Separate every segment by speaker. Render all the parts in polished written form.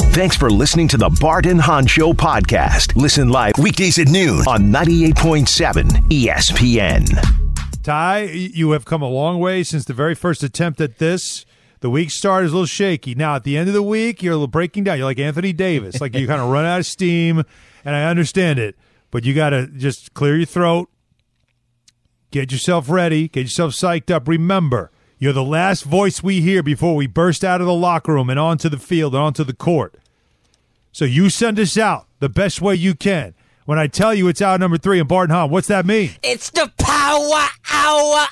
Speaker 1: Thanks for listening to the Bart and Hahn Show podcast. Listen live weekdays at noon on 98.7 ESPN.
Speaker 2: Ty, you have come a long way since the very first attempt at this. The week start is a little shaky. Now, at the end of the week, you're a little breaking down. You're like Anthony Davis. Like you kind of run out of steam, and I understand it. But you got to just clear your throat, get yourself ready, get yourself psyched up. Remember, you're the last voice we hear before we burst out of the locker room and onto the field and onto the court. So you send us out the best way you can. When I tell you it's hour number 3 in Bart and Hahn, what's that mean?
Speaker 3: It's the power hour.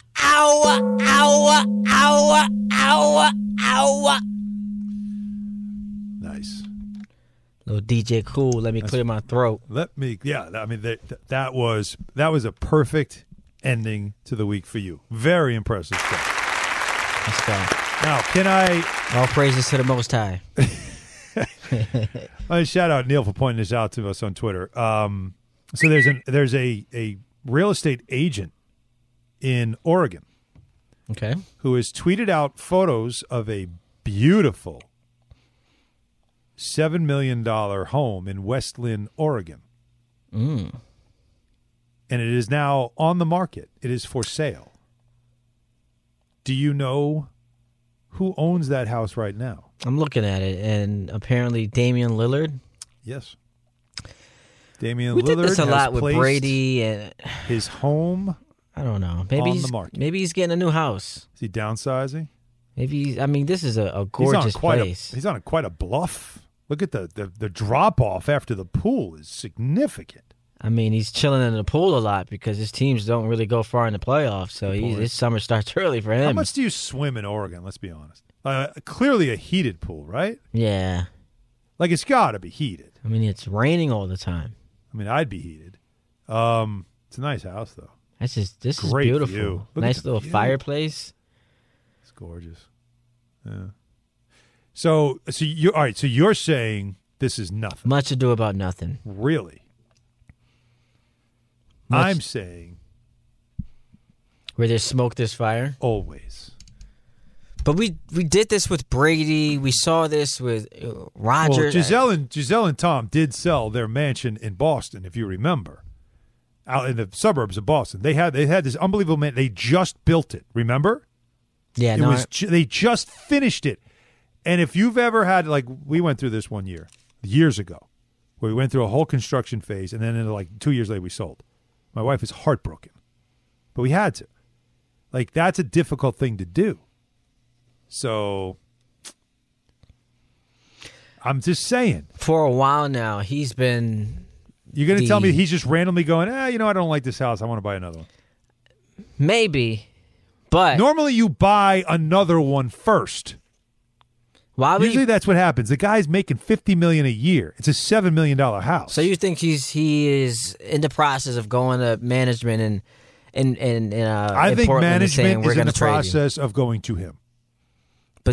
Speaker 2: Nice.
Speaker 3: Little DJ Cool, let me clear my throat.
Speaker 2: I mean, that was a perfect ending to the week for you. Very impressive stuff.
Speaker 3: Let's go.
Speaker 2: Now, can I...
Speaker 3: All praises to the Most High.
Speaker 2: Shout out Neil for pointing this out to us on Twitter. So there's a real estate agent in Oregon,
Speaker 3: okay,
Speaker 2: who has tweeted out photos of a beautiful $7 million home in West Lynn, Oregon. And it is now on the market. It is for sale. Do you know who owns that house right now?
Speaker 3: I'm looking at it, and apparently Damian Lillard.
Speaker 2: Yes. Damian
Speaker 3: we
Speaker 2: Lillard
Speaker 3: did this a
Speaker 2: has
Speaker 3: lot with
Speaker 2: placed
Speaker 3: Brady and
Speaker 2: his home.
Speaker 3: I don't know.
Speaker 2: On the market.
Speaker 3: Maybe he's getting a new house.
Speaker 2: Is he downsizing?
Speaker 3: Maybe. I mean, this is a gorgeous place.
Speaker 2: He's on quite a bluff. Look at the drop off after the pool is significant.
Speaker 3: I mean, he's chilling in the pool a lot because his teams don't really go far in the playoffs. So his summer starts early for him.
Speaker 2: How much do you swim in Oregon? Let's be honest. Clearly a heated pool, right?
Speaker 3: Yeah.
Speaker 2: Like it's got to be heated.
Speaker 3: I mean, it's raining all the time.
Speaker 2: I mean, I'd be heated. It's a nice house, though.
Speaker 3: This is
Speaker 2: Great
Speaker 3: beautiful.
Speaker 2: view.
Speaker 3: Nice little fireplace.
Speaker 2: It's gorgeous. Yeah. So you all right? So you're saying this is nothing?
Speaker 3: Much ado about nothing.
Speaker 2: Really? I'm saying
Speaker 3: where there's smoke, there's fire.
Speaker 2: Always.
Speaker 3: But we did this with Brady. We saw this with Rodgers.
Speaker 2: Well, Giselle and Tom did sell their mansion in Boston, if you remember, out in the suburbs of Boston. They had this unbelievable man. They just built it. Remember?
Speaker 3: Yeah,
Speaker 2: they just finished it. And if you've ever had, like, we went through this one years ago, where we went through a whole construction phase, and then like 2 years later we sold. My wife was heartbroken, but we had to. Like, that's a difficult thing to do. So, I'm just saying.
Speaker 3: For a while now, he's been...
Speaker 2: You're going to tell me he's just randomly going, I don't like this house. I want to buy another one.
Speaker 3: Maybe, but...
Speaker 2: Normally you buy another one first. Usually that's what happens. The guy's making $50 million a year. It's a $7 million house.
Speaker 3: So you think he is in the process of going to management and
Speaker 2: I think management is in the process of going to him.
Speaker 3: But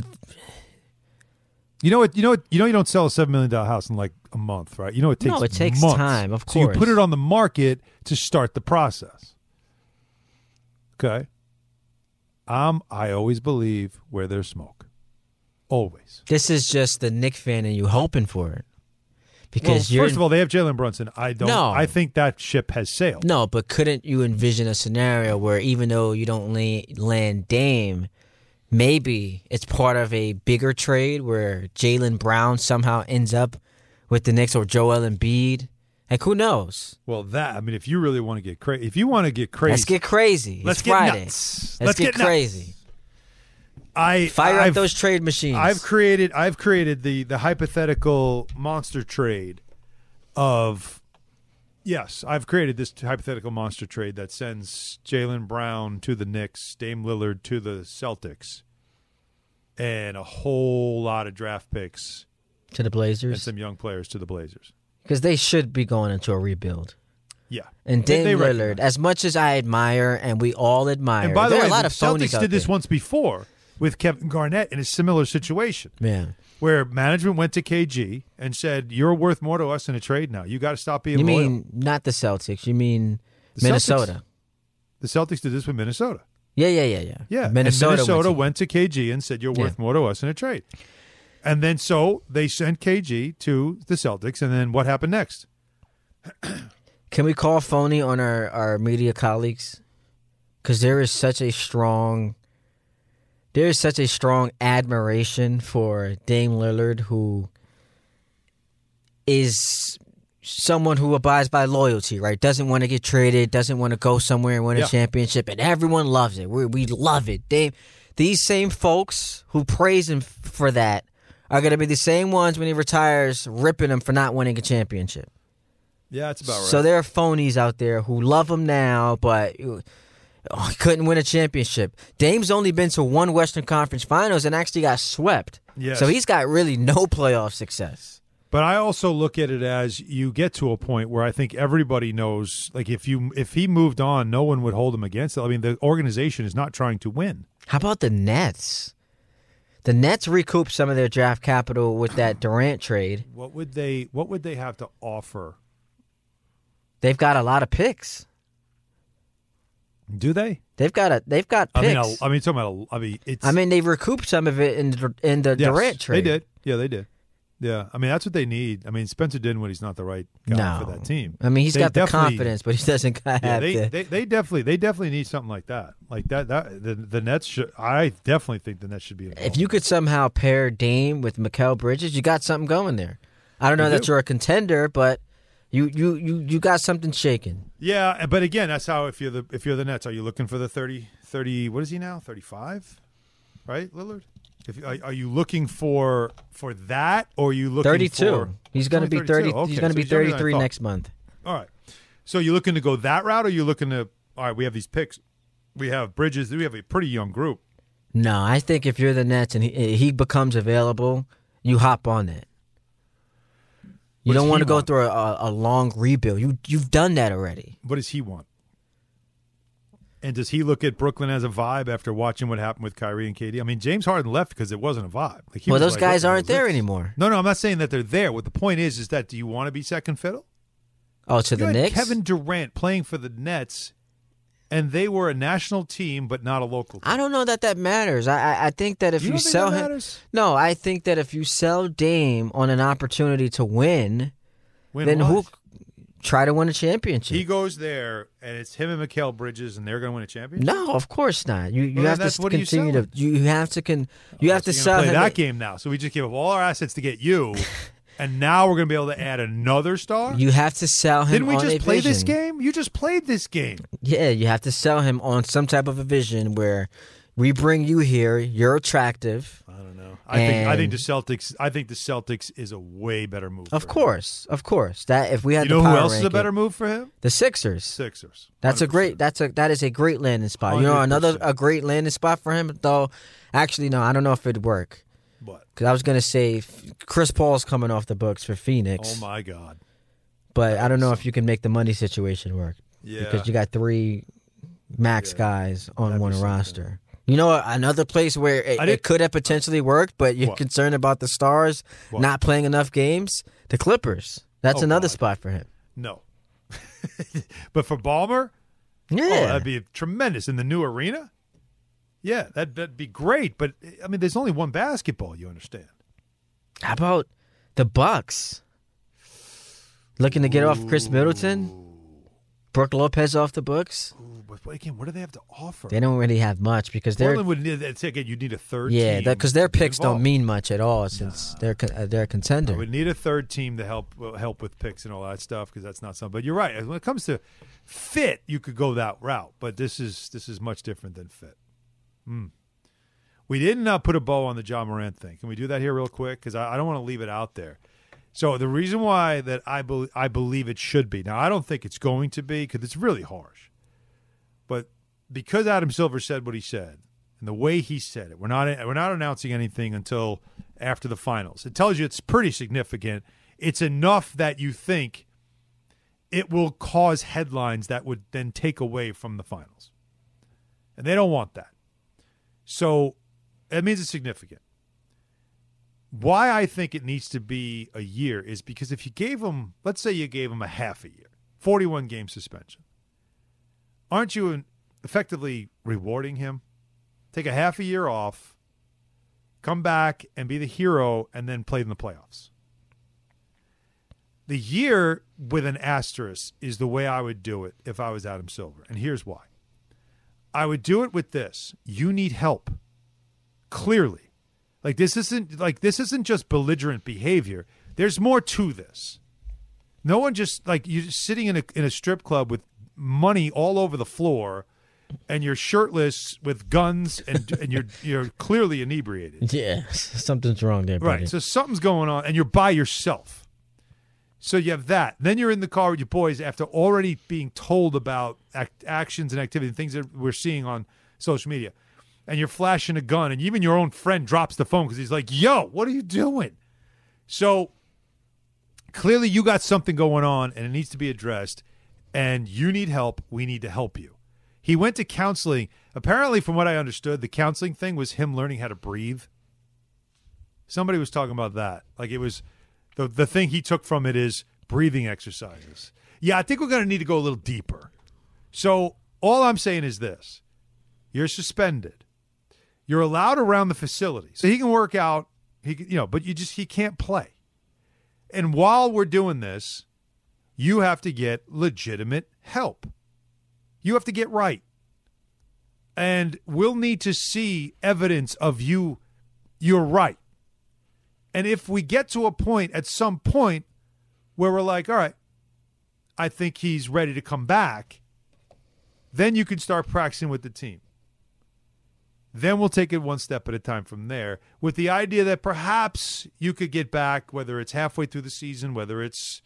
Speaker 2: you know what? You don't sell a $7 million house in like a month, right? It takes
Speaker 3: it takes
Speaker 2: months.
Speaker 3: time, of course.
Speaker 2: So you put it on the market to start the process. Okay. I always believe where there's smoke. Always.
Speaker 3: This is just the Knicks fan and you hoping for it. Because
Speaker 2: first of all, they have Jalen Brunson.
Speaker 3: No.
Speaker 2: I think that ship has sailed.
Speaker 3: No, but couldn't you envision a scenario where even though you don't land Dame, maybe it's part of a bigger trade where Jaylen Brown somehow ends up with the Knicks or Joel Embiid? Like, who knows?
Speaker 2: Well, if you really want to get crazy,
Speaker 3: let's get crazy.
Speaker 2: Let's
Speaker 3: it's
Speaker 2: get
Speaker 3: Friday.
Speaker 2: Nuts.
Speaker 3: Let's get crazy. Fire up those trade machines.
Speaker 2: I've created the hypothetical monster trade of I've created this hypothetical monster trade that sends Jaylen Brown to the Knicks, Dame Lillard to the Celtics, and a whole lot of draft picks
Speaker 3: to the Blazers
Speaker 2: and some young players to the Blazers.
Speaker 3: Because they should be going into a rebuild.
Speaker 2: Yeah.
Speaker 3: And Dame Lillard, as much as I admire and we all admire,
Speaker 2: and by the way,
Speaker 3: a lot
Speaker 2: the
Speaker 3: of phonies
Speaker 2: Celtics did this once before with Kevin Garnett in a similar situation.
Speaker 3: Yeah.
Speaker 2: Where management went to KG and said, "You're worth more to us in a trade now. You got to stop being
Speaker 3: loyal."
Speaker 2: You
Speaker 3: mean not the Celtics. You mean Minnesota.
Speaker 2: The Celtics did this with Minnesota.
Speaker 3: Yeah.
Speaker 2: Yeah. Minnesota went to KG and said, "You're worth more to us in a trade." And then so they sent KG to the Celtics, and then what happened next?
Speaker 3: Can we call phony on our media colleagues? Because there is such a strong admiration for Dame Lillard, who is someone who abides by loyalty, right? Doesn't want to get traded, doesn't want to go somewhere and win a championship, and everyone loves it. We love it. These same folks who praise him for that are going to be the same ones when he retires ripping him for not winning a championship.
Speaker 2: Yeah, that's about right.
Speaker 3: So there are phonies out there who love him now, but he couldn't win a championship. Dame's only been to one Western Conference Finals and actually got swept.
Speaker 2: Yes.
Speaker 3: So he's got really no playoff success.
Speaker 2: But I also look at it as you get to a point where I think everybody knows, like if he moved on, no one would hold him against it. I mean, the organization is not trying to win.
Speaker 3: How about the Nets? The Nets recouped some of their draft capital with that Durant trade.
Speaker 2: What would they have to offer?
Speaker 3: They've got a lot of picks.
Speaker 2: Do they?
Speaker 3: They've got picks. They've recouped some of it in the Durant trade.
Speaker 2: They did. Yeah, they did. Yeah, I mean that's what they need. I mean Spencer Dinwiddie's not the right guy for that team.
Speaker 3: I mean he's got the confidence, but he doesn't have
Speaker 2: they definitely need something like that. Like that the Nets should. I definitely think the Nets should be involved.
Speaker 3: If you could somehow pair Dame with Mikal Bridges, you got something going there. I don't know that you're a contender, but you got something shaking.
Speaker 2: Yeah, but again, that's how if you're the Nets, are you looking for the 30 what is he now? 35? Right, Lillard? Are you looking for that, or are you looking
Speaker 3: 32?
Speaker 2: For
Speaker 3: he's going to be 30.
Speaker 2: Okay,
Speaker 3: he's going to be 33 next month.
Speaker 2: All right. So you looking to go that route, or you looking to? All right, we have these picks. We have Bridges. We have a pretty young group.
Speaker 3: No, I think if you're the Nets and he becomes available, you hop on that. You don't want to go through a long rebuild. You've done that already.
Speaker 2: What does he want? And does he look at Brooklyn as a vibe after watching what happened with Kyrie and KD? I mean, James Harden left because it wasn't a vibe.
Speaker 3: Well, those guys aren't there anymore.
Speaker 2: No, I'm not saying that they're there. What the point is that do you want to be second fiddle?
Speaker 3: Oh, to the Knicks?
Speaker 2: Kevin Durant playing for the Nets, and they were a national team but not a local team.
Speaker 3: I don't know that matters. I think that if you sell him,
Speaker 2: matters?
Speaker 3: No, I think that if you sell Dame on an opportunity to win then
Speaker 2: what?
Speaker 3: who try to win a championship?
Speaker 2: He goes there, and it's him and Mikal Bridges, and they're going to win a championship.
Speaker 3: No, of course not. You have to
Speaker 2: what
Speaker 3: continue to. You have to sell
Speaker 2: play
Speaker 3: him
Speaker 2: that game now. So we just gave up all our assets to get you, and now we're going to be able to add another star.
Speaker 3: You have to sell him.
Speaker 2: Didn't we
Speaker 3: on
Speaker 2: just
Speaker 3: a
Speaker 2: play
Speaker 3: vision.
Speaker 2: this game? You just played this game.
Speaker 3: Yeah, you have to sell him on some type of a vision where we bring you here. You're attractive.
Speaker 2: I don't know. I think the Celtics is a way better move.
Speaker 3: Of course. That if we had
Speaker 2: who else is a better move for him?
Speaker 3: The Sixers.
Speaker 2: 100%.
Speaker 3: That is a great landing spot.
Speaker 2: 100%.
Speaker 3: A great landing spot for him though. Actually, no, I don't know if it'd work.
Speaker 2: What?
Speaker 3: Because I was gonna say Chris Paul's coming off the books for Phoenix.
Speaker 2: Oh my God!
Speaker 3: But I don't know if you can make the money situation work.
Speaker 2: Yeah.
Speaker 3: Because you got 3 max guys on one roster. You know, another place where it could have potentially worked, but you're concerned about the stars not playing enough games? The Clippers. That's another spot for him.
Speaker 2: No. But for Ballmer?
Speaker 3: Yeah.
Speaker 2: That'd be tremendous. In the new arena? Yeah, that'd be great. But, I mean, there's only one basketball, you understand.
Speaker 3: How about the Bucks? Looking to get off Chris Middleton? Brooke Lopez off the books?
Speaker 2: But again, what do they have to offer?
Speaker 3: They don't really have much because
Speaker 2: Portland would need. Again, you need a third.
Speaker 3: Yeah,
Speaker 2: team
Speaker 3: because their picks don't mean much at all since they're a contender.
Speaker 2: I would need a third team to help with picks and all that stuff because that's not something. But you're right. When it comes to fit, you could go that route. But this is much different than fit. We didn't put a bow on the John Morant thing. Can we do that here real quick? Because I don't want to leave it out there. So the reason why that I believe it should be, now I don't think it's going to be because it's really harsh. But because Adam Silver said what he said and the way he said it, we're not announcing anything until after the finals. It tells you it's pretty significant. It's enough that you think it will cause headlines that would then take away from the finals. And they don't want that. So that means it's significant. Why I think it needs to be a year is because if you gave them, let's say you gave them a half a year, 41-game suspension, aren't you effectively rewarding him? Take a half a year off, come back and be the hero and then play in the playoffs. The year with an asterisk is the way I would do it if I was Adam Silver. And here's why. I would do it with this. You need help. Clearly. This isn't just belligerent behavior. There's more to this. No one just you're sitting in a strip club with money all over the floor and you're shirtless with guns and you're clearly inebriated.
Speaker 3: Yeah, something's wrong there, buddy.
Speaker 2: Right. So something's going on and you're by yourself. So you have that. Then you're in the car with your boys after already being told about actions and activity and things that we're seeing on social media. And you're flashing a gun, and even your own friend drops the phone because he's like, yo, what are you doing? So clearly you got something going on, and it needs to be addressed, and you need help. We need to help you. He went to counseling. Apparently, from what I understood, the counseling thing was him learning how to breathe. Somebody was talking about that. It was the thing he took from it is breathing exercises. Yeah, I think we're going to need to go a little deeper. So all I'm saying is this. You're suspended. You're allowed around the facility. So he can work out, but he can't play. And while we're doing this, you have to get legitimate help. You have to get right. And we'll need to see evidence of you're right. And if we get to a point at some point where we're like, all right, I think he's ready to come back, then you can start practicing with the team. Then we'll take it one step at a time from there with the idea that perhaps you could get back, whether it's halfway through the season, whether it's,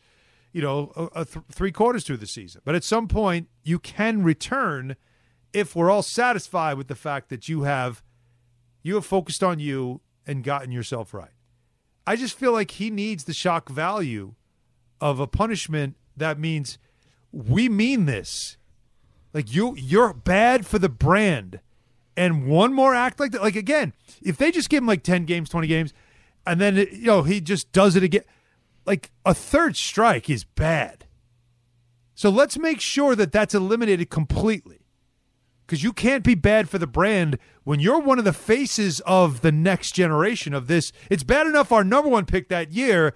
Speaker 2: 3 quarters through the season. But at some point, you can return if we're all satisfied with the fact that you have focused on you and gotten yourself right. I just feel like he needs the shock value of a punishment that means we mean this. You're bad for the brand. And one more act like that, again, if they just give him 10 games, 20 games, and then, he just does it again, a third strike is bad. So let's make sure that that's eliminated completely. Because you can't be bad for the brand when you're one of the faces of the next generation of this. It's bad enough our number one pick that year,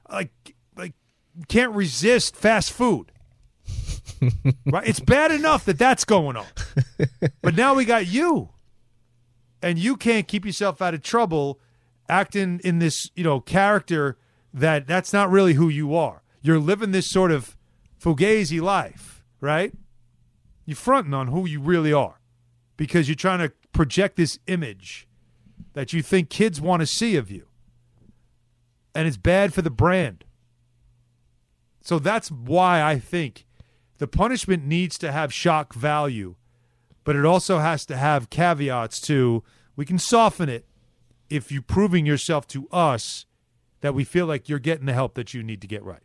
Speaker 2: can't resist fast food. Right? It's bad enough that that's going on. But now we got you. And you can't keep yourself out of trouble acting in this, character that's not really who you are. You're living this sort of fugazi life, right? You're fronting on who you really are because you're trying to project this image that you think kids want to see of you. And it's bad for the brand. So that's why I think the punishment needs to have shock value, but it also has to have caveats to we can soften it if you're proving yourself to us that we feel like you're getting the help that you need to get right.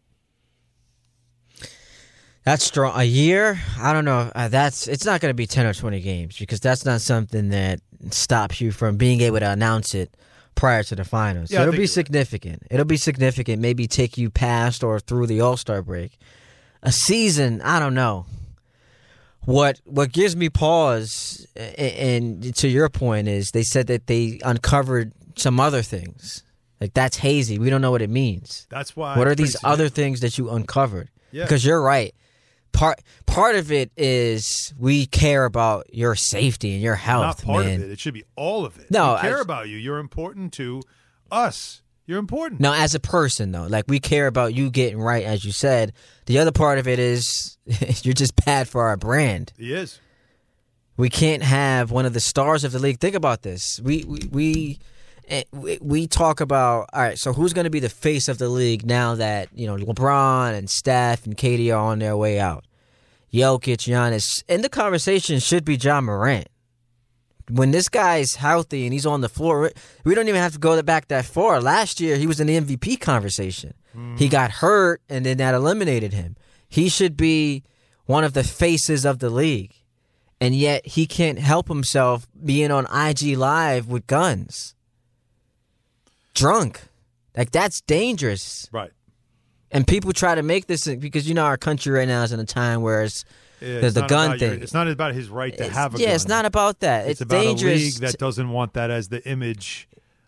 Speaker 3: That's strong. A year? I don't know. It's not going to be 10 or 20 games because that's not something that stops you from being able to announce it prior to the finals. Yeah, so it'll be significant. It'll be significant. Maybe take you past or through the All-Star break. A season, I don't know. What gives me pause, and to your point, is they said that they uncovered some other things. That's hazy. We don't know what it means.
Speaker 2: That's why.
Speaker 3: What are these other things that you uncovered? Yeah. Because you're right. Part of it is we care about your safety and your health.
Speaker 2: Not part
Speaker 3: man.
Speaker 2: of it. It should be all of it.
Speaker 3: No,
Speaker 2: we care about you. You're important to us. You're important.
Speaker 3: No, as a person, though. We care about you getting right, as you said. The other part of it is you're just bad for our brand.
Speaker 2: He is.
Speaker 3: We can't have one of the stars of the league. Think about this. We talk about, all right, so who's going to be the face of the league now that, LeBron and Steph and KD are on their way out? Jokic, Giannis. And the conversation should be Ja Morant. When this guy's healthy and he's on the floor, we don't even have to go back that far. Last year, he was in the MVP conversation. He got hurt, and then that eliminated him. He should be one of the faces of the league. And yet, he can't help himself being on IG Live with guns. Drunk. That's dangerous.
Speaker 2: Right.
Speaker 3: And people try to make this, because our country right now is in a time where there's the gun thing.
Speaker 2: It's not about his right to have a gun.
Speaker 3: Yeah, it's not about that. It's
Speaker 2: about
Speaker 3: dangerous.
Speaker 2: A league that doesn't want that as the image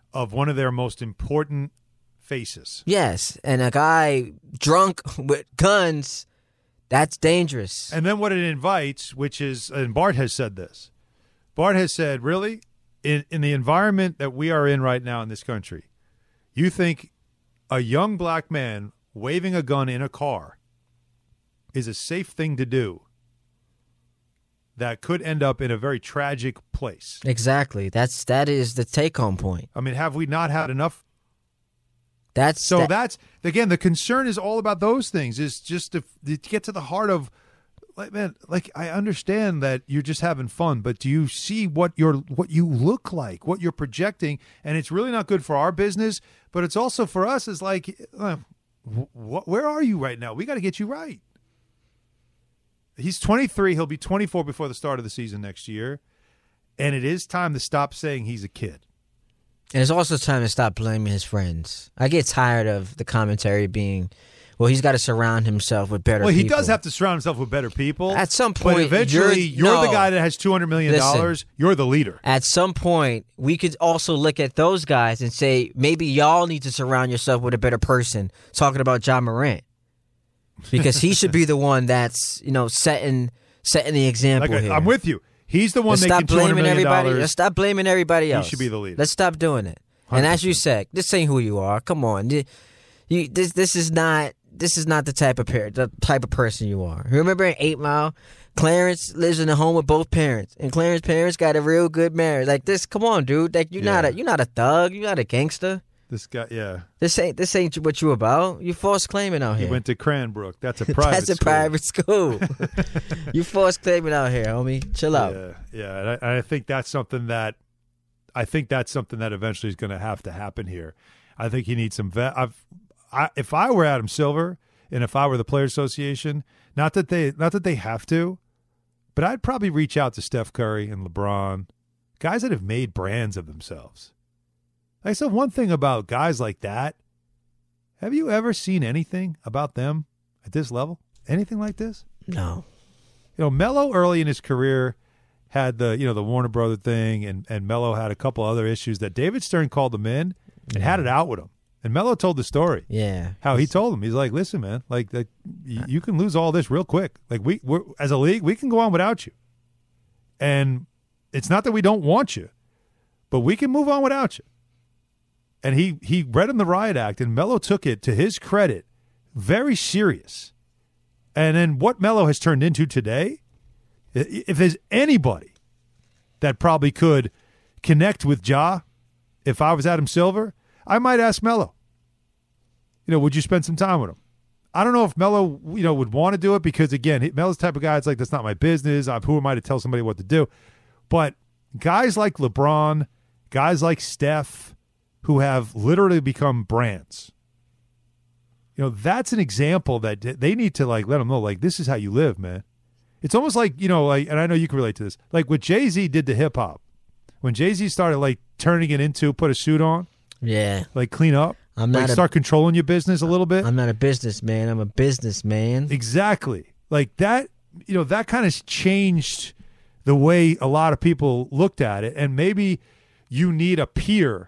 Speaker 2: of one of their most important faces.
Speaker 3: Yes, and a guy drunk with guns, that's dangerous.
Speaker 2: And then what it invites, which is, and Bart has said this, Bart has said, really, in the environment that we are in right now in this country, you think a young black man waving a gun in a car is a safe thing to do that could end up in a very tragic place.
Speaker 3: Exactly. That is the take-home point.
Speaker 2: I mean, have we not had enough?
Speaker 3: That's
Speaker 2: again, the concern is all about those things, is just to get to the heart of, like, man, like, I understand that you're just having fun, but do you see what you look like, what you're projecting? And it's really not good for our business, but it's also for us. Is like, where are you right now? We got to get you right. He's 23. He'll be 24 before the start of the season next year. And it is time to stop saying he's a kid.
Speaker 3: And it's also time to stop blaming his friends. I get tired of the commentary being, well, he's got to surround himself with better people.
Speaker 2: Well, he does have to surround himself with better people.
Speaker 3: At some point,
Speaker 2: but eventually, you're the guy that has $200 million.
Speaker 3: Listen,
Speaker 2: you're the leader.
Speaker 3: At some point, we could also look at those guys and say, maybe y'all need to surround yourself with a better person, talking about Ja Morant. Because he should be the one that's, setting the example here.
Speaker 2: I'm with you. He's the one making $200 million.
Speaker 3: Let's stop blaming everybody else.
Speaker 2: He should be the leader.
Speaker 3: Let's stop doing it. 100%. And as you said, this ain't who you are. Come on, this is not the type of person you are. Remember in 8 Mile, Clarence lives in a home with both parents, and Clarence's parents got a real good marriage. Like this, come on, dude. Like you're not a thug. You're not a gangster.
Speaker 2: This guy, yeah.
Speaker 3: This ain't what you about. You false claiming out here.
Speaker 2: He went to Cranbrook. That's a private school.
Speaker 3: Private school. You false claiming out here, homie. Chill out.
Speaker 2: Yeah. And I think that's something that eventually is going to have to happen here. I think he needs some vet. If I were Adam Silver and if I were the Players Association, not that they have to, but I'd probably reach out to Steph Curry and LeBron, guys that have made brands of themselves. I said one thing about guys like that. Have you ever seen anything about them at this level? Anything like this?
Speaker 3: No.
Speaker 2: Melo early in his career had the Warner Brother thing, and Melo had a couple other issues that David Stern called him in and had it out with him. And Melo told the story.
Speaker 3: Yeah.
Speaker 2: How he told him. He's like, listen, man, like you can lose all this real quick. Like we're as a league, we can go on without you. And it's not that we don't want you, but we can move on without you. And he read him the riot act, and Melo took it, to his credit, very serious. And then what Melo has turned into today, if there's anybody that probably could connect with Ja, if I was Adam Silver, I might ask Melo, would you spend some time with him? I don't know if Melo, would want to do it because, again, Melo's the type of guy, it's like, that's not my business. Who am I to tell somebody what to do? But guys like LeBron, guys like Steph, who have literally become brands, that's an example that they need to, like, let them know, like, this is how you live, man. It's almost like, and I know you can relate to this, like what Jay-Z did to hip-hop. When Jay-Z started, like, turning it into put a suit on, like, clean up, start controlling your business a little bit.
Speaker 3: I'm not a businessman. I'm a businessman.
Speaker 2: Exactly. Like that, that kind of changed the way a lot of people looked at it. And maybe you need a peer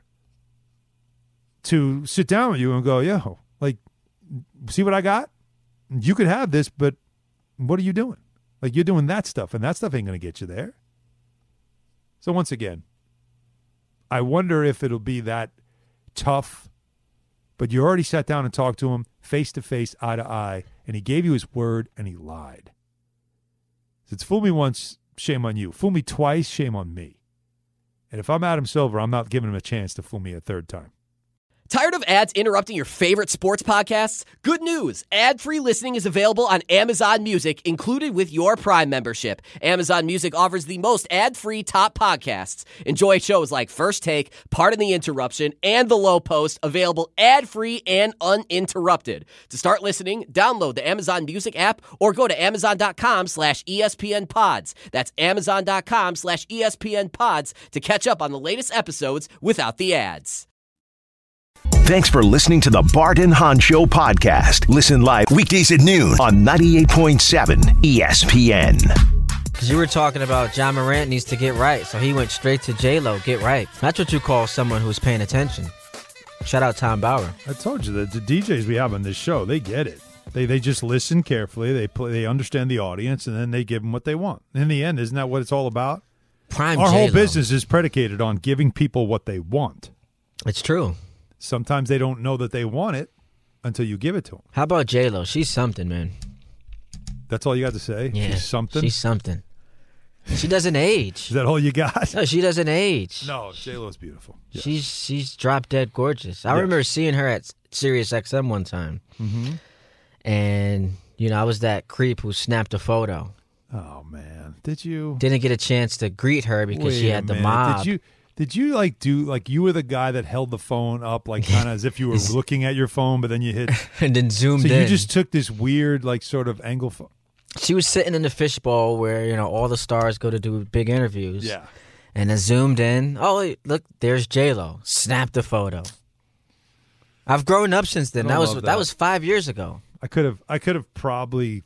Speaker 2: to sit down with you and go, yo, like, see what I got? You could have this, but what are you doing? Like, you're doing that stuff, and that stuff ain't going to get you there. So once again, I wonder if it'll be that tough, but you already sat down and talked to him face-to-face, eye-to-eye, and he gave you his word, and he lied. So it's fool me once, shame on you. Fool me twice, shame on me. And if I'm Adam Silver, I'm not giving him a chance to fool me a third time.
Speaker 4: Tired of ads interrupting your favorite sports podcasts? Good news. Ad-free listening is available on Amazon Music, included with your Prime membership. Amazon Music offers the most ad-free top podcasts. Enjoy shows like First Take, Pardon the Interruption, and The Low Post, available ad-free and uninterrupted. To start listening, download the Amazon Music app or go to Amazon.com/ESPN Pods. That's Amazon.com/ESPN Pods to catch up on the latest episodes without the ads.
Speaker 1: Thanks for listening to the Bart and Hahn Show podcast. Listen live weekdays at noon on 98.7 ESPN.
Speaker 3: Because you were talking about John Morant needs to get right, so he went straight to J-Lo, get right. That's what you call someone who's paying attention. Shout out Tom Bauer.
Speaker 2: I told you that the DJs we have on this show, they get it. They just listen carefully. They understand the audience, and then they give them what they want. In the end, isn't that what it's all about?
Speaker 3: Prime
Speaker 2: Our
Speaker 3: J-Lo.
Speaker 2: whole business is predicated on giving people what they want.
Speaker 3: It's true.
Speaker 2: Sometimes they don't know that they want it until you give it to them.
Speaker 3: How about J-Lo? She's something, man.
Speaker 2: That's all you got to say?
Speaker 3: Yeah,
Speaker 2: She's something?
Speaker 3: She's something. She doesn't age.
Speaker 2: Is that all you got?
Speaker 3: No, she doesn't age.
Speaker 2: No, J-Lo's beautiful. Yes.
Speaker 3: She's drop dead gorgeous. I remember seeing her at Sirius XM one time.
Speaker 2: Mm-hmm.
Speaker 3: And, I was that creep who snapped a photo.
Speaker 2: Oh, man. Did you?
Speaker 3: Didn't get a chance to greet her because she had the mob.
Speaker 2: Did you you were the guy that held the phone up kind of as if you were looking at your phone, but then you hit
Speaker 3: and then zoomed in.
Speaker 2: So you just took this weird sort of angle phone.
Speaker 3: She was sitting in the fishbowl where, all the stars go to do big interviews.
Speaker 2: Yeah.
Speaker 3: And then zoomed in. Oh, look, there's J-Lo. Snapped the photo. I've grown up since then. That was 5 years ago.
Speaker 2: I could have probably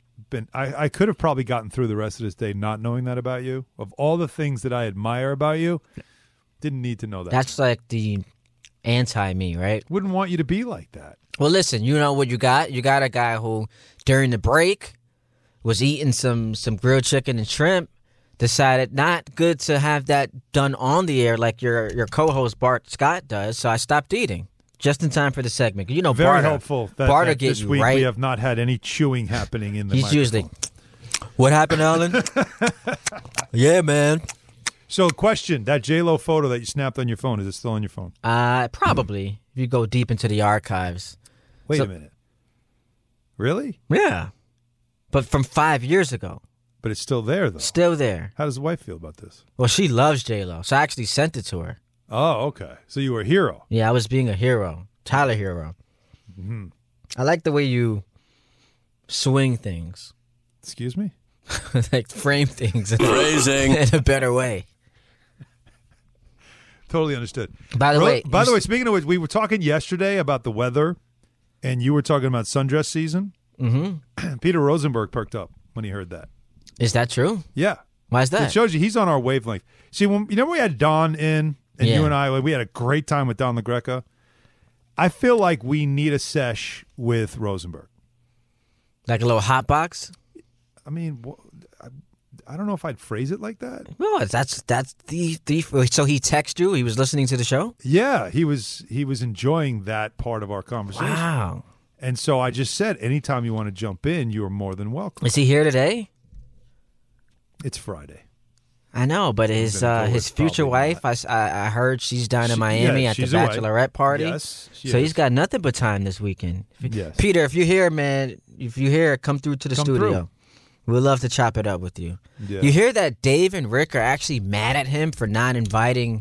Speaker 2: gotten through the rest of this day not knowing that about you. Of all the things that I admire about you, didn't need to know that.
Speaker 3: That's like the anti-me, right?
Speaker 2: Wouldn't want you to be like that.
Speaker 3: Well, listen, you know what you got? You got a guy who, during the break, was eating some grilled chicken and shrimp, decided not good to have that done on the air like your co-host Bart Scott does, so I stopped eating. Just in time for the segment.
Speaker 2: Very
Speaker 3: Barter,
Speaker 2: helpful.
Speaker 3: Barter
Speaker 2: that
Speaker 3: get
Speaker 2: this
Speaker 3: you
Speaker 2: week
Speaker 3: right.
Speaker 2: we have not had any chewing happening in the
Speaker 3: He's
Speaker 2: microphone.
Speaker 3: usually, what happened, Alan? Yeah, man.
Speaker 2: So, question, that J-Lo photo that you snapped on your phone, is it still on your phone?
Speaker 3: Probably. If you go deep into the archives.
Speaker 2: Wait a minute. Really?
Speaker 3: Yeah. But from 5 years ago.
Speaker 2: But it's still there, though.
Speaker 3: Still there.
Speaker 2: How does the wife feel about this?
Speaker 3: Well, she loves J-Lo, so I actually sent it to her.
Speaker 2: Oh, okay. So you were a hero.
Speaker 3: Yeah, I was being a hero. Tyler hero.
Speaker 2: Mm-hmm.
Speaker 3: I like the way you swing things.
Speaker 2: Excuse me?
Speaker 3: Like frame things
Speaker 5: Phrasing.
Speaker 3: in a better way.
Speaker 2: Totally understood.
Speaker 3: By the way,
Speaker 2: speaking of which, we were talking yesterday about the weather, and you were talking about sundress season.
Speaker 3: Mm-hmm.
Speaker 2: Peter Rosenberg perked up when he heard that.
Speaker 3: Is that true?
Speaker 2: Yeah.
Speaker 3: Why is that?
Speaker 2: It shows you he's on our wavelength. See, when we had Don in, and you and I, we had a great time with Don LaGreca. I feel like we need a sesh with Rosenberg.
Speaker 3: Like a little hot box?
Speaker 2: I mean, I don't know if I'd phrase it like that.
Speaker 3: No, that's the. So he texted you. He was listening to the show.
Speaker 2: Yeah, he was enjoying that part of our conversation.
Speaker 3: Wow.
Speaker 2: And so I just said, anytime you want to jump in, you are more than welcome.
Speaker 3: Is he here today?
Speaker 2: It's Friday.
Speaker 3: I know, but his future wife, I heard she's down in Miami at the bachelorette party.
Speaker 2: Yes,
Speaker 3: so he's got nothing but time this weekend.
Speaker 2: Yes.
Speaker 3: Peter, if you're here, man, come through to the studio.
Speaker 2: Through.
Speaker 3: We'd love to chop it up with you.
Speaker 2: Yeah.
Speaker 3: You hear that Dave and Rick are actually mad at him for not being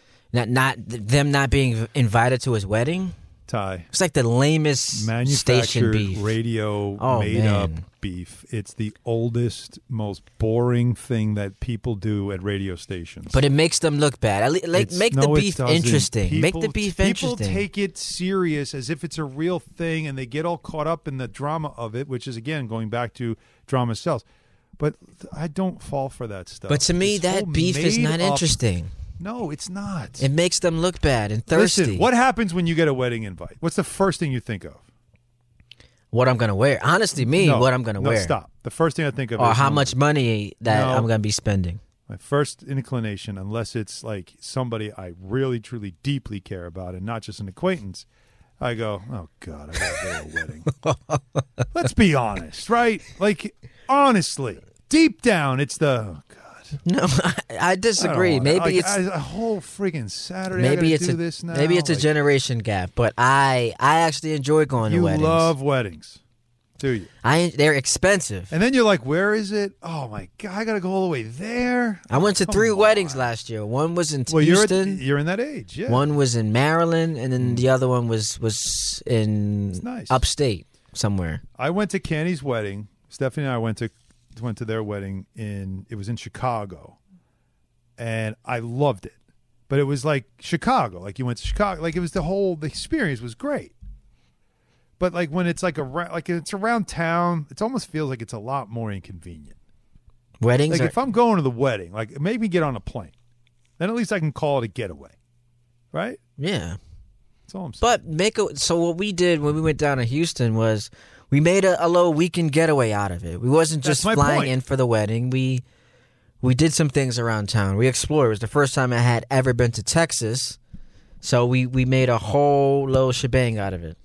Speaker 3: invited to his wedding?
Speaker 2: Ty.
Speaker 3: It's like the lamest station
Speaker 2: Manufactured
Speaker 3: beef.
Speaker 2: radio made up beef. It's the oldest, most boring thing that people do at radio stations.
Speaker 3: But it makes them look bad. Make the beef interesting. Make the beef interesting.
Speaker 2: People take it serious as if it's a real thing, and they get all caught up in the drama of it, which is, again, going back to drama sells. But I don't fall for that stuff.
Speaker 3: But to me,
Speaker 2: This whole
Speaker 3: that beef is not
Speaker 2: made-up-
Speaker 3: interesting.
Speaker 2: No, it's not.
Speaker 3: It makes them look bad and thirsty.
Speaker 2: Listen, what happens when you get a wedding invite? What's the first thing you think of?
Speaker 3: What I'm going to wear. Honestly, what I'm going to wear.
Speaker 2: No, stop. The first thing I think of
Speaker 3: or
Speaker 2: is
Speaker 3: how much money that
Speaker 2: No.
Speaker 3: I'm going to be spending.
Speaker 2: my first inclination, unless it's like somebody I really, truly, deeply care about and not just an acquaintance, I go, oh, God, I got to go to a wedding. Let's be honest, right? Like, honestly, deep down, it's the, oh, God.
Speaker 3: No, I disagree.
Speaker 2: I don't wanna-
Speaker 3: Maybe it's
Speaker 2: a whole freaking Saturday.
Speaker 3: maybe
Speaker 2: I
Speaker 3: it's
Speaker 2: gotta do this now.
Speaker 3: maybe it's a
Speaker 2: Like,
Speaker 3: generation gap. But I actually enjoy going to
Speaker 2: you
Speaker 3: weddings.
Speaker 2: love weddings, do you?
Speaker 3: They're expensive.
Speaker 2: And then you're like, where is it? Oh, my God, I got to go all the way there?
Speaker 3: I went to
Speaker 2: Come
Speaker 3: 3
Speaker 2: on.
Speaker 3: weddings last year. One was in
Speaker 2: Well,
Speaker 3: Houston.
Speaker 2: you're in that age, yeah.
Speaker 3: One was in Maryland, and then the other one was in
Speaker 2: It's nice.
Speaker 3: upstate somewhere.
Speaker 2: I went to Kenny's wedding. Stephanie and I went to their wedding it was in Chicago. And I loved it. But it was like Chicago. Like you went to Chicago. Like it was the experience was great. But like when it's like it's around town, it almost feels like it's a lot more inconvenient.
Speaker 3: Weddings
Speaker 2: Like
Speaker 3: are,
Speaker 2: if I'm going to the wedding, like make me get on a plane. Then at least I can call it a getaway. Right?
Speaker 3: yeah.
Speaker 2: That's all I'm saying.
Speaker 3: But so what we did when we went down to Houston was we made a little weekend getaway out of it. We wasn't just
Speaker 2: That's my
Speaker 3: flying
Speaker 2: point.
Speaker 3: in for the wedding. We did some things around town. We explored. It was the first time I had ever been to Texas. So we made a whole little shebang out of it.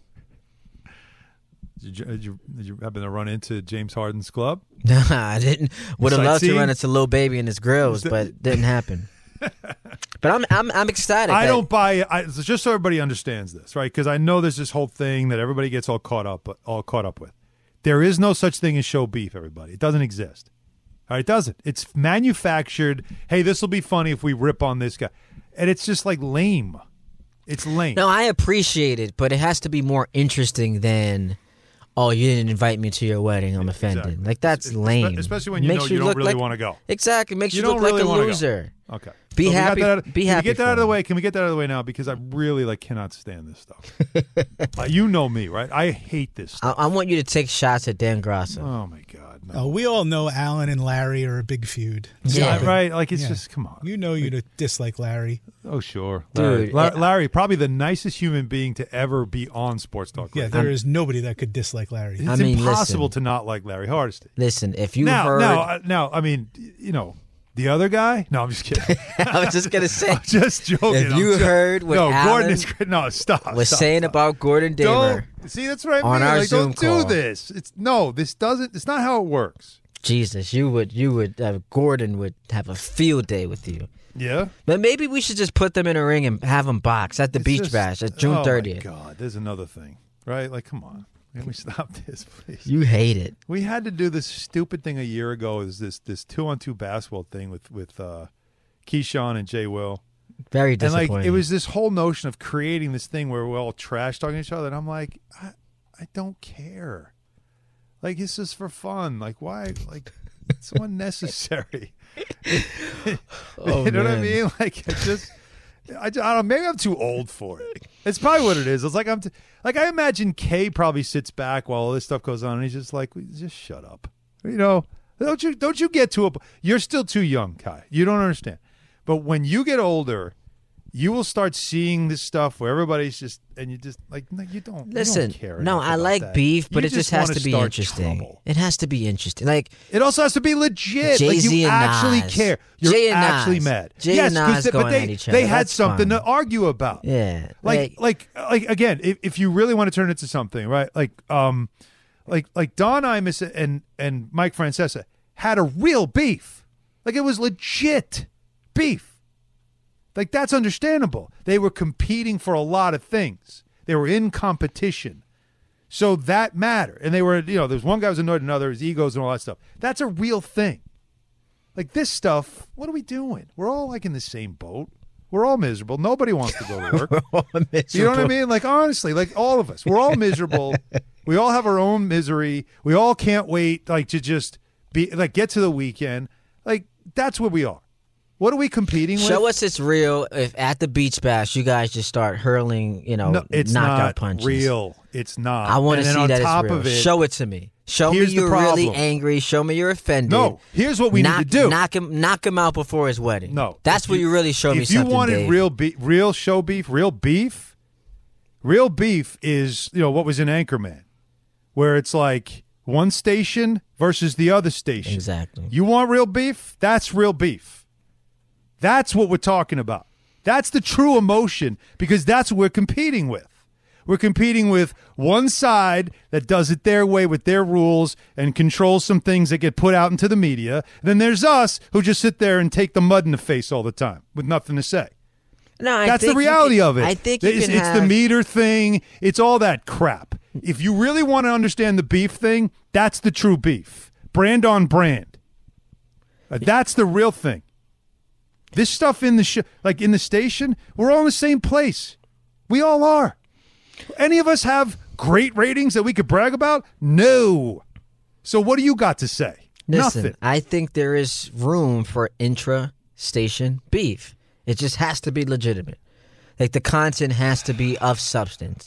Speaker 2: Did you happen to run into James Harden's club?
Speaker 3: Nah, I didn't. Would have loved to
Speaker 2: Sightseeing?
Speaker 3: run into Lil Baby and his grills, but didn't happen. But I'm excited.
Speaker 2: I
Speaker 3: that-
Speaker 2: don't buy it. Just so everybody understands this, right? Because I know there's this whole thing that everybody gets all caught up with. There is no such thing as show beef, everybody. It doesn't exist. All right, it doesn't. It's manufactured. Hey, this will be funny if we rip on this guy, and it's just like lame. It's lame.
Speaker 3: No, I appreciate it, but it has to be more interesting than, oh, you didn't invite me to your wedding. I'm offended.
Speaker 2: Exactly.
Speaker 3: Like that's lame.
Speaker 2: Especially when you
Speaker 3: Makes
Speaker 2: know you don't
Speaker 3: look
Speaker 2: really
Speaker 3: like-
Speaker 2: want to go.
Speaker 3: Exactly, makes you,
Speaker 2: You
Speaker 3: look
Speaker 2: don't
Speaker 3: like
Speaker 2: really
Speaker 3: a
Speaker 2: wanna go.
Speaker 3: loser.
Speaker 2: Okay.
Speaker 3: Be
Speaker 2: So we got
Speaker 3: happy-
Speaker 2: that out-
Speaker 3: be
Speaker 2: Can we
Speaker 3: happy
Speaker 2: get that
Speaker 3: for
Speaker 2: out of the
Speaker 3: him.
Speaker 2: way? Can we get that out of the way now? Because I really cannot stand this stuff. You know me, right? I hate this stuff.
Speaker 3: I want you to take shots at Dan Grasso.
Speaker 2: Oh my God. No.
Speaker 5: We all know Alan and Larry are a big feud.
Speaker 3: Yeah.
Speaker 2: Right? Like it's
Speaker 5: Yeah.
Speaker 2: just come on.
Speaker 5: You know you dislike Larry.
Speaker 2: Oh sure,
Speaker 3: Dude,
Speaker 2: Larry, probably the nicest human being to ever be on Sports Talk.
Speaker 5: Yeah,
Speaker 2: Radio.
Speaker 5: there is nobody that could dislike Larry.
Speaker 2: It's
Speaker 3: I mean,
Speaker 2: impossible
Speaker 3: listen.
Speaker 2: to not like Larry Hardesty.
Speaker 3: Listen, if you
Speaker 2: Now,
Speaker 3: heard,
Speaker 2: I mean, you know, the other guy. No, I'm just kidding.
Speaker 3: I was just gonna say,
Speaker 2: I'm just joking.
Speaker 3: if you heard what
Speaker 2: no, Gordon
Speaker 3: Alan
Speaker 2: is no stop.
Speaker 3: was
Speaker 2: stop,
Speaker 3: saying
Speaker 2: stop.
Speaker 3: about Gordon Damer,
Speaker 2: Don't see. That's what I
Speaker 3: on
Speaker 2: mean.
Speaker 3: our
Speaker 2: Like,
Speaker 3: Zoom
Speaker 2: don't
Speaker 3: call.
Speaker 2: do this. This doesn't. It's not how it works.
Speaker 3: Jesus, you would Gordon would have a field day with you.
Speaker 2: Yeah.
Speaker 3: But maybe we should just put them in a ring and have them box at the
Speaker 2: It's
Speaker 3: Beach
Speaker 2: just-
Speaker 3: Bash at June
Speaker 2: oh
Speaker 3: 30th.
Speaker 2: My God, there's another thing, right? Like, come on. Can we stop this, please?
Speaker 3: You hate it.
Speaker 2: We had to do this stupid thing a year ago. Is this 2-on-2 basketball thing with Keyshawn and Jay Will,
Speaker 3: Very
Speaker 2: and
Speaker 3: disappointing.
Speaker 2: like it was this whole notion of creating this thing where we're all trash talking each other, and I'm like, I don't care. Like this is for fun. Like why? Like it's unnecessary.
Speaker 3: Oh,
Speaker 2: You know what I
Speaker 3: man.
Speaker 2: mean? Like it just. I don't know. Maybe I'm too old for it. It's probably what it is. It's like like I imagine Kay probably sits back while all this stuff goes on, and he's just like, just shut up. You know, don't you get to a? You're still too young, Kai. You don't understand. But when you get older, you will start seeing this stuff where everybody's just, and you just like, no, you don't.
Speaker 3: Listen,
Speaker 2: you don't care
Speaker 3: no,
Speaker 2: enough
Speaker 3: I
Speaker 2: about
Speaker 3: like
Speaker 2: that.
Speaker 3: beef, but
Speaker 2: You
Speaker 3: it just has
Speaker 2: wanna
Speaker 3: to be
Speaker 2: start
Speaker 3: interesting.
Speaker 2: trouble.
Speaker 3: It has to be interesting. Like
Speaker 2: It also has to be legit. Like
Speaker 3: Jay-Z
Speaker 2: you
Speaker 3: and
Speaker 2: actually
Speaker 3: Nas.
Speaker 2: care. You're
Speaker 3: Jay and
Speaker 2: actually
Speaker 3: Nas.
Speaker 2: mad.
Speaker 3: Jay
Speaker 2: yes,
Speaker 3: and
Speaker 2: 'cause
Speaker 3: Nas
Speaker 2: they,
Speaker 3: going
Speaker 2: but they,
Speaker 3: at each other.
Speaker 2: they had
Speaker 3: That's
Speaker 2: something
Speaker 3: fine.
Speaker 2: to argue about.
Speaker 3: yeah,
Speaker 2: Like again, if you really want to turn it into something, right? Like Don Imus and Mike Francesa had a real beef. Like it was legit beef. Like that's understandable. They were competing for a lot of things. They were in competition. So that mattered. And they were, there's one guy who was annoyed at another, his egos and all that stuff. That's a real thing. Like this stuff, what are we doing? We're all like in the same boat. We're all miserable. Nobody wants to go to work. You know what I mean? Like honestly, like all of us, we're all miserable. We all have our own misery. We all can't wait like to just be like get to the weekend. Like that's where we are. What are we competing with?
Speaker 3: Show us it's real. If at the Beach Bash you guys just start hurling,
Speaker 2: No, it's
Speaker 3: knockout
Speaker 2: not
Speaker 3: punches.
Speaker 2: real. It's not.
Speaker 3: I want to
Speaker 2: And then
Speaker 3: see
Speaker 2: on
Speaker 3: that
Speaker 2: top
Speaker 3: it's real.
Speaker 2: of it,
Speaker 3: Show it to me. Show me
Speaker 2: here's the
Speaker 3: you're really
Speaker 2: problem.
Speaker 3: angry. Show me you're offended.
Speaker 2: No, here's what we need to do.
Speaker 3: Knock him out before his wedding.
Speaker 2: No,
Speaker 3: that's
Speaker 2: if
Speaker 3: where you really show me
Speaker 2: if
Speaker 3: something.
Speaker 2: you wanted
Speaker 3: Dave.
Speaker 2: real show beef, real beef is what was in Anchorman, where it's like one station versus the other station.
Speaker 3: Exactly.
Speaker 2: You want real beef? That's real beef. That's what we're talking about. That's the true emotion because that's what we're competing with. We're competing with one side that does it their way with their rules and controls some things that get put out into the media. Then there's us who just sit there and take the mud in the face all the time with nothing to say.
Speaker 3: No, I
Speaker 2: That's the
Speaker 3: think you
Speaker 2: reality
Speaker 3: can-
Speaker 2: of it.
Speaker 3: I think you
Speaker 2: it's
Speaker 3: can
Speaker 2: the
Speaker 3: have-
Speaker 2: meter thing. It's all that crap. If you really want to understand the beef thing, that's the true beef. Brand on brand. That's the real thing. This stuff in the like in the station, we're all in the same place. We all are. Any of us have great ratings that we could brag about? No. So what do you got to say?
Speaker 3: Listen,
Speaker 2: Nothing.
Speaker 3: I think there is room for intra-station beef. It just has to be legitimate. Like the content has to be of substance.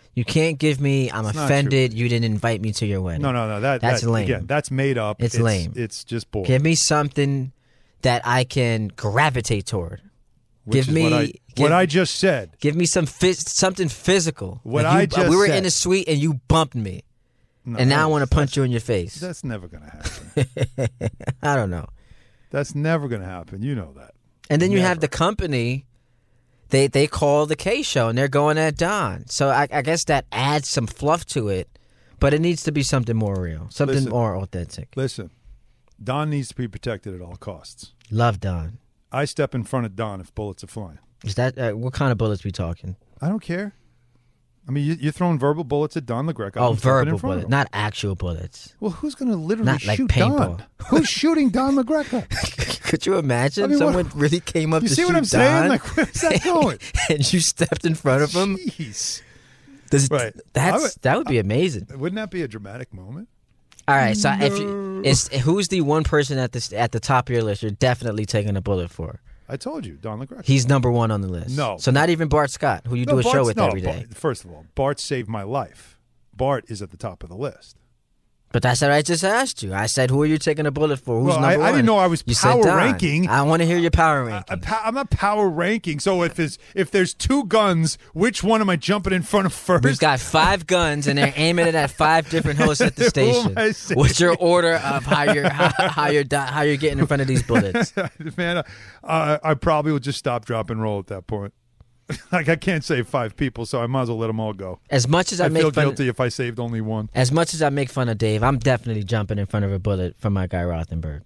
Speaker 3: You can't give me, I'm
Speaker 2: It's not
Speaker 3: offended you didn't invite me to your wedding.
Speaker 2: No.
Speaker 3: That's lame.
Speaker 2: Again, that's made up.
Speaker 3: It's lame.
Speaker 2: It's just boring.
Speaker 3: Give me something that I can gravitate toward.
Speaker 2: Which
Speaker 3: give
Speaker 2: is
Speaker 3: me
Speaker 2: what I just said.
Speaker 3: Give me something physical.
Speaker 2: What
Speaker 3: Like
Speaker 2: I just
Speaker 3: we were
Speaker 2: said.
Speaker 3: in a suite and you bumped me.
Speaker 2: No,
Speaker 3: And now I want to punch you in your face.
Speaker 2: That's never going to happen.
Speaker 3: I don't know.
Speaker 2: That's never going to happen. You know that.
Speaker 3: And then you have
Speaker 2: Never.
Speaker 3: the company. They call the K Show and they're going at Don. So I guess that adds some fluff to it, but it needs to be something more real, something
Speaker 2: Listen.
Speaker 3: more authentic.
Speaker 2: Listen, Don needs to be protected at all costs.
Speaker 3: Love Don.
Speaker 2: I step in front of Don if bullets are flying.
Speaker 3: Is that what kind of bullets we talking?
Speaker 2: I don't care. I mean, you're throwing verbal bullets at Don LaGreca.
Speaker 3: Oh,
Speaker 2: I'm stepping in
Speaker 3: verbal
Speaker 2: front of
Speaker 3: bullets,
Speaker 2: him.
Speaker 3: not actual bullets.
Speaker 2: Well, who's going to literally
Speaker 3: Not like
Speaker 2: shoot
Speaker 3: paintball.
Speaker 2: Don? Who's shooting Don LaGreca?
Speaker 3: Could you imagine
Speaker 2: I mean, what-
Speaker 3: someone really came up
Speaker 2: You
Speaker 3: to
Speaker 2: see
Speaker 3: shoot
Speaker 2: what I'm saying?
Speaker 3: Don,
Speaker 2: Like, where's that going?
Speaker 3: and you stepped in front of him?
Speaker 2: Jeez.
Speaker 3: Right.
Speaker 2: Right.
Speaker 3: That would be amazing.
Speaker 2: Wouldn't that be a dramatic moment?
Speaker 3: All right, so who's the one person at the top of your list you're definitely taking a bullet for?
Speaker 2: I told you, Don LaGreca.
Speaker 3: He's number one on the list.
Speaker 2: No.
Speaker 3: So not even Bart Scott, who you do a show with every day.
Speaker 2: First of all, Bart saved my life. Bart is at the top of the list.
Speaker 3: But that's what I just asked you. I said, who are you taking a bullet for? Who's
Speaker 2: Well,
Speaker 3: number one?
Speaker 2: I didn't know I was
Speaker 3: You said
Speaker 2: power
Speaker 3: Don.
Speaker 2: ranking.
Speaker 3: I want to hear your power ranking.
Speaker 2: I'm not power ranking. So if there's two guns, which one am I jumping in front of first?
Speaker 3: We've got 5 guns, and they're aiming it at 5 different hosts at the
Speaker 2: Who
Speaker 3: station.
Speaker 2: am I saying?
Speaker 3: What's your order of how you're getting in front of these bullets?
Speaker 2: Man, I probably will just stop, drop, and roll at that point. Like I can't save 5 people, so I might as well let them all go.
Speaker 3: As much as I make
Speaker 2: feel
Speaker 3: fun,
Speaker 2: guilty if I saved only one.
Speaker 3: as much as I make fun of Dave, I'm definitely jumping in front of a bullet for my guy Rothenberg.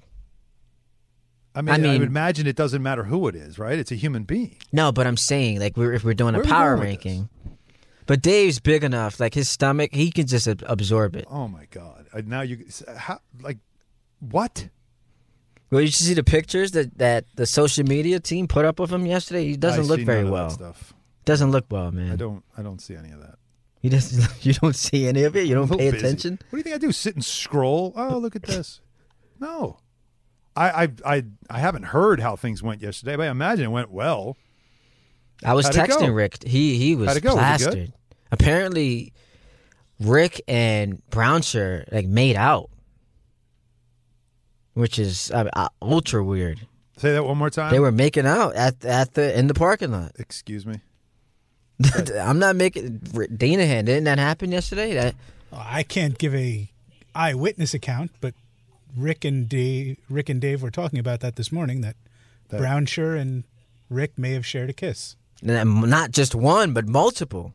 Speaker 2: I
Speaker 3: mean-
Speaker 2: would imagine it doesn't matter who it is, right? It's a human being.
Speaker 3: No, but I'm saying like if we're doing
Speaker 2: Where
Speaker 3: a
Speaker 2: are we
Speaker 3: power
Speaker 2: going with
Speaker 3: ranking, but Dave's big enough, like his stomach, he can just absorb it.
Speaker 2: Oh my God! Now what?
Speaker 3: Well, you should see the pictures that the social media team put up of him yesterday. He doesn't
Speaker 2: I
Speaker 3: look
Speaker 2: see
Speaker 3: very
Speaker 2: none of
Speaker 3: well.
Speaker 2: that stuff.
Speaker 3: Doesn't look well, man.
Speaker 2: I don't see any of that.
Speaker 3: He doesn't. You don't see any of it. You don't
Speaker 2: I'm a
Speaker 3: pay
Speaker 2: little busy.
Speaker 3: attention.
Speaker 2: What do you think I do? Sit and scroll? Oh, look at this. No, I haven't heard how things went yesterday, but I imagine it went well.
Speaker 3: I was
Speaker 2: How'd it go?
Speaker 3: texting Rick. He was
Speaker 2: How'd it go? Was it good?
Speaker 3: plastered. Apparently, Rick and Brownshire like made out, which is ultra weird.
Speaker 2: Say that one more time.
Speaker 3: They were making out in the parking lot.
Speaker 2: Excuse me.
Speaker 3: I'm not making Danahan. Didn't that happen yesterday?
Speaker 5: I can't give a eyewitness account, but Rick and Dave were talking about that this morning. That Brownshire and Rick may have shared a kiss.
Speaker 3: Not just one, but multiple.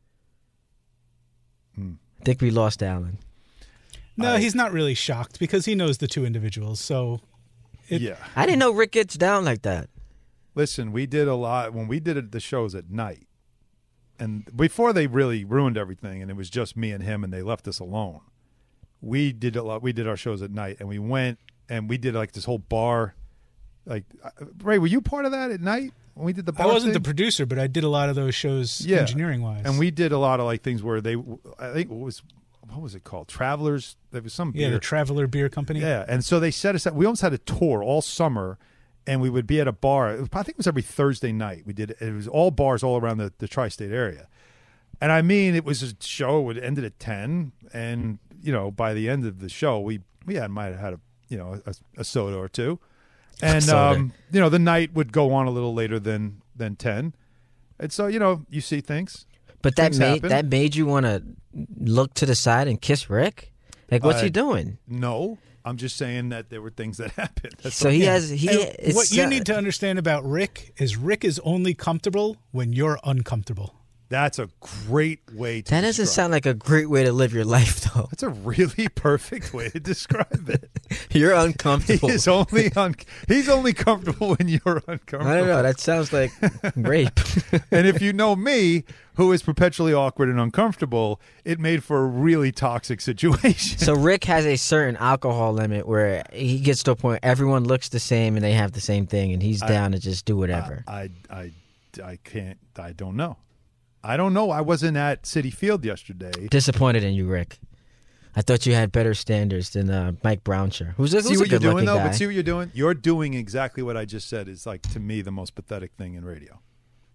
Speaker 3: I think we lost Alan.
Speaker 5: No, he's not really shocked because he knows the two individuals. So
Speaker 2: Yeah.
Speaker 3: I didn't know Rick gets down like that.
Speaker 2: Listen, we did a lot when we did the shows at night, and before they really ruined everything, and it was just me and him, and they left us alone. We did a lot. We did our shows at night, and we went and we did like this whole bar. Like, Ray, were you part of that at night when we did the bar?
Speaker 5: I wasn't
Speaker 2: thing?
Speaker 5: the producer, but I did a lot of those shows engineering wise.
Speaker 2: And we did a lot of like things where I think what was it called? Travelers. There was some beer.
Speaker 5: the Traveler Beer Company.
Speaker 2: Yeah, and so they set us up. We almost had a tour all summer, and we would be at a bar. I think it was every Thursday night. It was all bars all around the tri-state area. And I mean, it was a show. It ended at 10, and by the end of the show, we might have had a soda or two, and the night would go on a little later than 10, and so you see things.
Speaker 3: But
Speaker 2: Things happen.
Speaker 3: that made you want to look to the side and kiss Rick? Like, what's he doing?
Speaker 2: No, I'm just saying that there were things that happened. That's
Speaker 3: So
Speaker 2: all.
Speaker 5: And what you need to understand about Rick is only comfortable when you're uncomfortable.
Speaker 2: That's a great way to
Speaker 3: That doesn't
Speaker 2: describe
Speaker 3: sound like a great way to live your life, though.
Speaker 2: That's a really perfect way to describe it.
Speaker 3: You're uncomfortable.
Speaker 2: He's only comfortable when you're uncomfortable.
Speaker 3: I don't know. That sounds like rape.
Speaker 2: And if you know me, who is perpetually awkward and uncomfortable, it made for a really toxic situation.
Speaker 3: So Rick has a certain alcohol limit where he gets to a point everyone looks the same and they have the same thing, and he's down to just do whatever.
Speaker 2: I can't. I don't know. I don't know. I wasn't at Citi Field yesterday.
Speaker 3: Disappointed in you, Rick. I thought you had better standards than Mike Brownshire. Who's
Speaker 2: See what
Speaker 3: a
Speaker 2: you're doing,
Speaker 3: good-looking
Speaker 2: though?
Speaker 3: guy.
Speaker 2: But see what you're doing? You're doing exactly what I just said is, like, to me, the most pathetic thing in radio.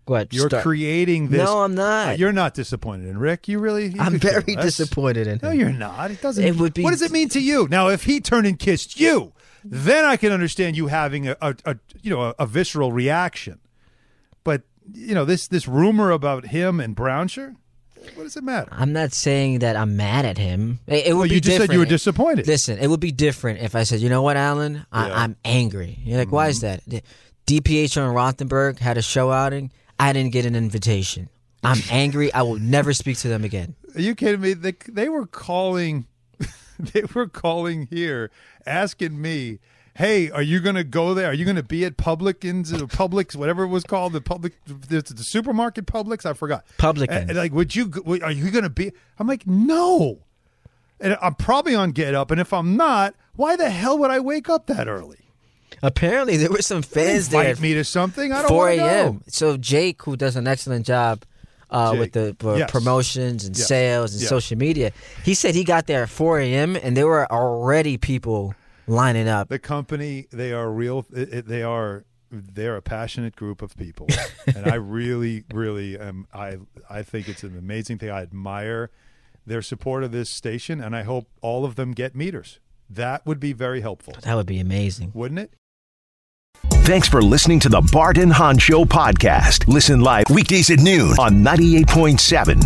Speaker 3: What?
Speaker 2: You're creating this.
Speaker 3: No, I'm not.
Speaker 2: You're not disappointed in Rick. You really?
Speaker 3: I'm very disappointed in him.
Speaker 2: No, you're not. It doesn't.
Speaker 3: It would be.
Speaker 2: What does it mean to you? Now, if he turned and kissed you, then I can understand you having a visceral reaction. But this rumor about him and Brownshire, what does it matter?
Speaker 3: I'm not saying that I'm mad at him. It would
Speaker 2: Well,
Speaker 3: be
Speaker 2: you just
Speaker 3: different.
Speaker 2: said you were disappointed.
Speaker 3: Listen, it would be different if I said, you know what, Alan? I'm angry. You're like, why is that? DPH on Rothenberg had a show outing. I didn't get an invitation. I'm angry. I will never speak to them again.
Speaker 2: Are you kidding me? They were calling. They were calling here, asking me, "Hey, are you going to go there? Are you going to be at Publix, whatever it was called, the supermarket Publix? I forgot.
Speaker 3: Publicans.
Speaker 2: Like, are you going to be?" I'm like, "No." And I'm probably on Get Up, and if I'm not, why the hell would I wake up that early?
Speaker 3: Apparently, there were some fans there.
Speaker 2: Invite me to something. I don't
Speaker 3: 4
Speaker 2: want to
Speaker 3: a.m.
Speaker 2: know.
Speaker 3: So Jake, who does an excellent job with the promotions and sales and social media, he said he got there at 4 a.m. and there were already people lining up.
Speaker 2: The company, they are real. They're a passionate group of people, and I really, really am. I think it's an amazing thing. I admire their support of this station, and I hope all of them get meters. That would be very helpful.
Speaker 3: That would be amazing,
Speaker 2: wouldn't it?
Speaker 1: Thanks for listening to the Bart and Hahn Show podcast. Listen live weekdays at noon on 98.7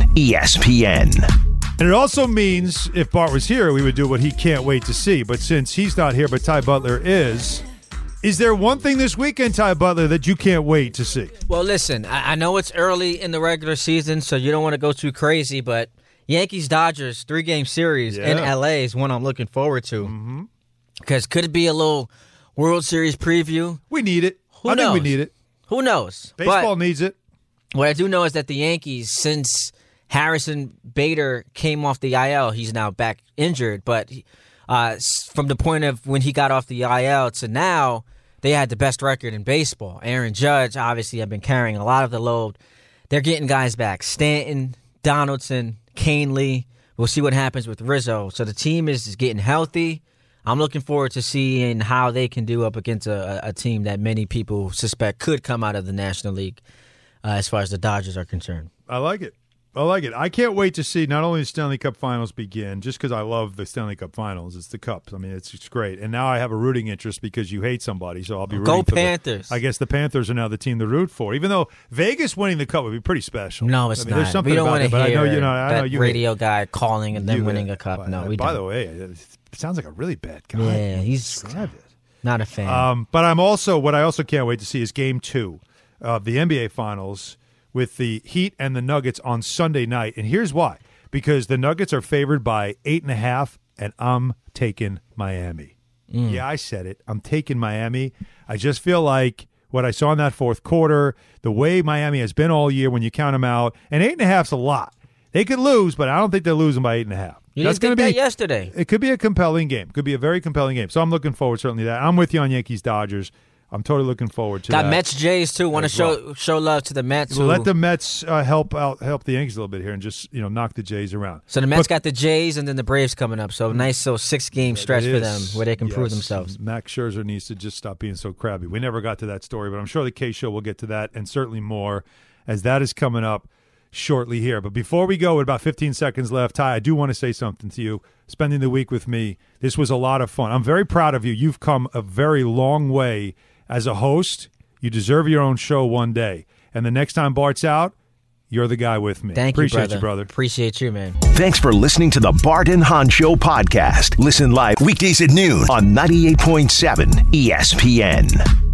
Speaker 1: ESPN.
Speaker 2: And it also means if Bart was here, we would do what he can't wait to see. But since he's not here, but Ty Butler is there one thing this weekend, Ty Butler, that you can't wait to see?
Speaker 3: Well, listen, I know it's early in the regular season, so you don't want to go too crazy, but Yankees-Dodgers 3-game series in L.A. is one I'm looking forward to. Because could it be a little World Series preview?
Speaker 2: We need it. I think we need it.
Speaker 3: Who knows?
Speaker 2: Baseball needs it.
Speaker 3: What I do know is that the Yankees, since Harrison Bader came off the IL, he's now back injured. But from the point of when he got off the IL to now, they had the best record in baseball. Aaron Judge, obviously, have been carrying a lot of the load. They're getting guys back. Stanton, Donaldson, Canely. We'll see what happens with Rizzo. So the team is getting healthy. I'm looking forward to seeing how they can do up against a team that many people suspect could come out of the National League as far as the Dodgers are concerned.
Speaker 2: I like it. I can't wait to see not only the Stanley Cup Finals begin, just because I love the Stanley Cup Finals. It's the Cups. I mean, it's great. And now I have a rooting interest because you hate somebody, so I'll be rooting for
Speaker 3: Panthers.
Speaker 2: I guess the Panthers are now the team to root for, even though Vegas winning the Cup would be pretty special.
Speaker 3: No, it's not.
Speaker 2: There's something
Speaker 3: we don't
Speaker 2: about
Speaker 3: want to
Speaker 2: it,
Speaker 3: hear
Speaker 2: but I know you
Speaker 3: radio guy calling and then winning a cup. No, we don't.
Speaker 2: By the way, it sounds like a really bad guy.
Speaker 3: Yeah, he's not a fan.
Speaker 2: But what I also can't wait to see is Game 2 of the NBA Finals with the Heat and the Nuggets on Sunday night. And here's why. Because the Nuggets are favored by 8.5, and I'm taking Miami. Yeah, I said it. I'm taking Miami. I just feel like what I saw in that fourth quarter, the way Miami has been all year when you count them out, and 8.5's a lot. They could lose, but I don't think they're losing by 8.5.
Speaker 3: You didn't think that yesterday.
Speaker 2: It could be a compelling game. Could be a very compelling game. So I'm looking forward certainly to that. I'm with you on Yankees-Dodgers. I'm totally looking forward to that.
Speaker 3: Got Mets Jays too. Want to show love to the Mets.
Speaker 2: We'll let the Mets help the Yankees a little bit here and just knock the Jays around.
Speaker 3: So the Mets got the Jays and then the Braves coming up. So nice 6-game stretch for them where they can prove themselves.
Speaker 2: Max Scherzer needs to just stop being so crabby. We never got to that story, but I'm sure the K-Show will get to that and certainly more as that is coming up shortly here. But before we go, with about 15 seconds left, Ty, I do want to say something to you. Spending the week with me, this was a lot of fun. I'm very proud of you. You've come a very long way as a host. You deserve your own show one day. And the next time Bart's out, you're the guy with me. Appreciate you, brother.
Speaker 3: Appreciate you, man.
Speaker 1: Thanks for listening to the Bart and Hahn Show podcast. Listen live weekdays at noon on 98.7 ESPN.